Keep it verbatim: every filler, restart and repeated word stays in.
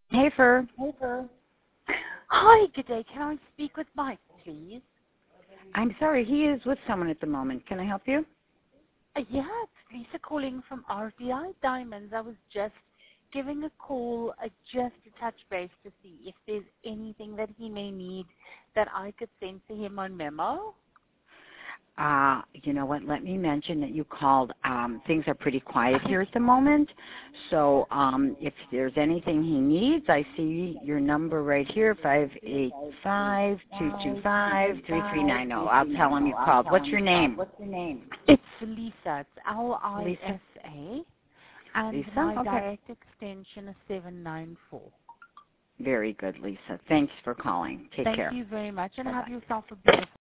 Hey, Fur. Hi, good day. Can I speak with Mike, please? I'm sorry, he is with someone at the moment. Can I help you? Uh, yeah, it's Lisa calling from R B I Diamonds. I was just giving a call uh, just to touch base to see if there's anything that he may need that I could send to him on memo. Uh, you know what? Let me mention that you called. Um, things are pretty quiet here at the moment. So um, if there's anything he needs, I see your number right here, five eight five, two two five, three three nine zero. I'll tell him you called. What's your name? It's Lisa. It's L I Lisa? S A. And Lisa? my Okay. direct extension is seven nine four. Very good, Lisa. Thanks for calling. Take Thank care. you very much, and Bye-bye. have yourself a beautiful